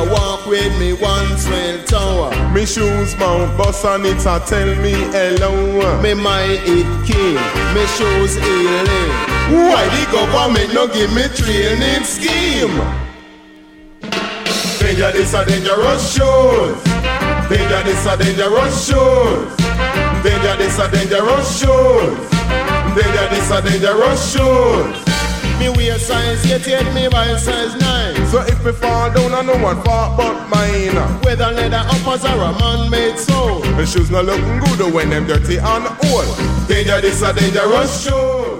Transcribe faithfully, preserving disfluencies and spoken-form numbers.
a walk with me one swell tower. Me shoes mount bust and it a tell me hello. Me mind it kill, me shoes healing. Why the government no give me training scheme? Danger, this a dangerous shoes. Danger, this a dangerous shoes. Danger, this a dangerous shoes. Danger, this a dangerous shoes. Me wear size eight, me buy size nine. So if me fall down, I no one fall but mine. Whether leather uppers or a man-made sole, the shoes not looking good when them dirty and old. Danger, this a dangerous shoes.